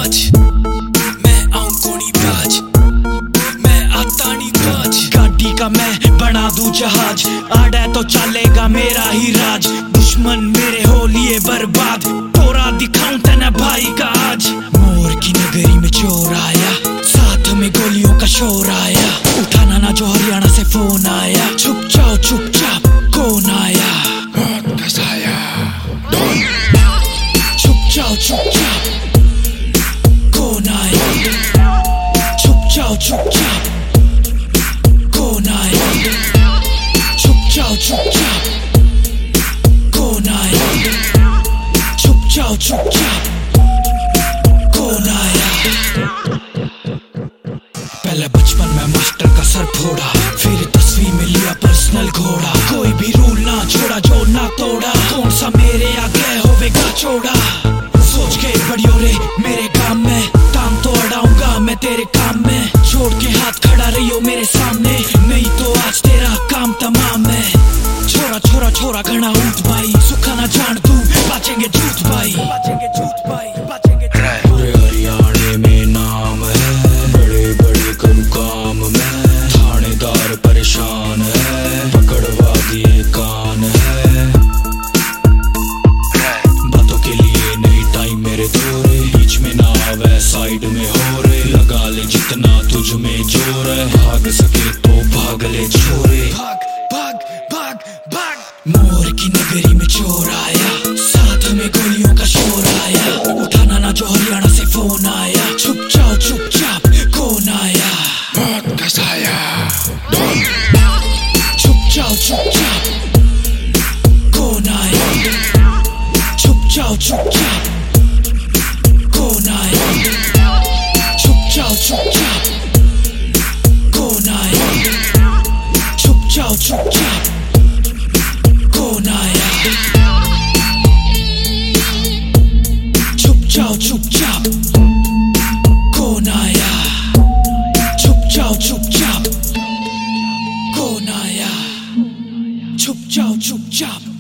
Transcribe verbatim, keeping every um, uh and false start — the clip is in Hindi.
बाज, मैं आऊं कोनी बाज, मैं आता नहीं बाज। गाड़ी का मैं बना दूं जहाज, आड़ा तो चलेगा मेरा ही राज। दुश्मन मेरे हो लिए बर्बाद, तोरा दिखाऊं तेना भाई का आज। मोर की नगरी में चोर आया, साथ में गोलियों का शोर आया। उठाना ना जो हरियाणा से फोन आया, छुप जाओ चुपचाप कौन आया। फसाया छुप जाओ चुपचाप कौन आया, छुप जाओ चुपचाप कौन आया, छुप जाओ चुपचाप कौन आया, छुप जाओ चुपचाप कौन आया। पहले बचपन में मास्टर का सर फोड़ा, फिर दसवीं में लिया पर्सनल घोड़ा। कोई भी रूल ना छोड़ा जो ना तोड़ा, कौन सा मेरे आगे होवेगा चौड़ा। सोच के बड़ियों रे मेरे काम में, टांग तो अड़ाऊंगा मैं तेरे काम में। छोड़ के हाथ खड़ा रहियो मेरे सामने, नहीं तो आज तेरा काम तमाम है। छोरा छोरा छोरा घना ऊंट भाई, सुखा ना जान तू बाचेंगे झूठ भाई, बाचेंगे झूठ भाई, बाचेंगे झूठ भाई। पूरे हरियाणे में नाम है, बड़े बड़े करूं काम में। थानेदार परेशान है, पकड़वा दिए कान है। बातों के लिए नहीं टाइम मेरे थोड़े, बीच में ना आवे साइड में हो रे। लगा ले जितना तुझ में जोर है, भाग सके तो भाग ले छोरे। भाग भाग भाग भाग। मोर की नगरी में चोर आया, साथ में गोलियों का शोर आया। उठाना ना जो हरियाणा से फोन आया, छुप जाओ चुपचाप कौन आया। फसाया छुप जाओ चुपचाप कौन आया, छुप जाओ चुपचाप कौन आया, छुप जाओ चुपचाप कौन आया, छुप जाओ चुपचाप कौन आया, छुप जाओ चुपचाप कौन आया, छुप जाओ चुपचाप कौन आया, छुप जाओ चुपचाप।